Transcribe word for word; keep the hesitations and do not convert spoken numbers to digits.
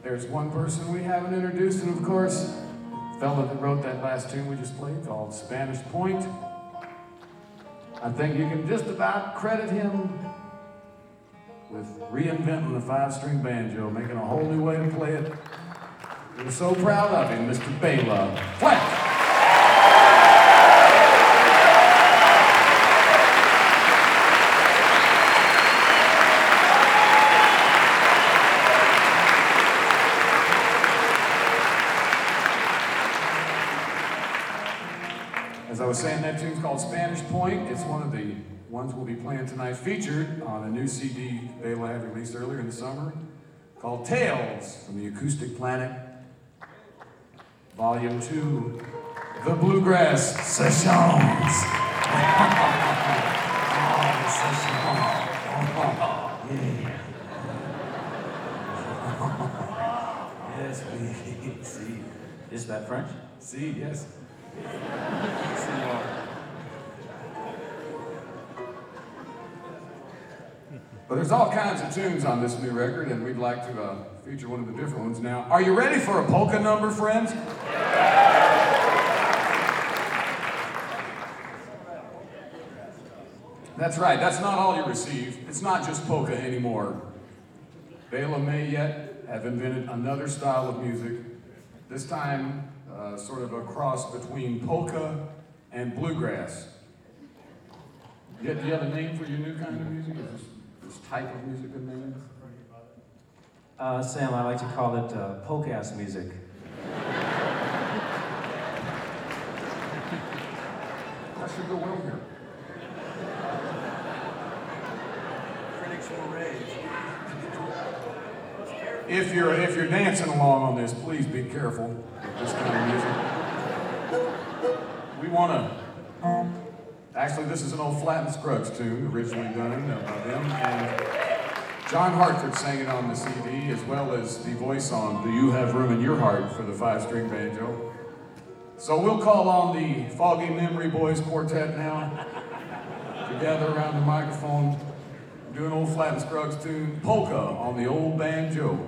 There's one person we haven't introduced, and of course, the fella that wrote that last tune we just played called Spanish Point. I think you can just about credit him with reinventing the five-string banjo, making a whole new way to play it. We're so proud of him, Mister Bela Fleck. As I was saying, that tune's called Spanish Point. It's one of the ones we'll be playing tonight, featured on a new C D Bela had released earlier in the summer called Tales from the Acoustic Planet, Volume two, The Bluegrass Sessions. Yes, we see. Is that French? See, yes. But there's all kinds of tunes on this new record, and we'd like to uh, feature one of the different ones now. Are you ready for a polka number, friends? That's right, that's not all you receive. It's not just polka anymore. Bela may yet have invented another style of music, this time uh, sort of a cross between polka and bluegrass. Do you, do you have a name for your new kind of music? Is this, this type of music a name? Uh, Sam, I like to call it uh, polka-ass music. That should go well here. Critics will rage. If you're, if you're dancing along on this, please be careful with this kind of music. We want to, actually this is an old Flatt and Scruggs tune, originally done by them, and John Hartford sang it on the C D, as well as the voice on Do You Have Room in Your Heart for the five-string banjo. So we'll call on the Foggy Memory Boys Quartet now to gather around the microphone, do an old Flatt and Scruggs tune, Polka on the old banjo.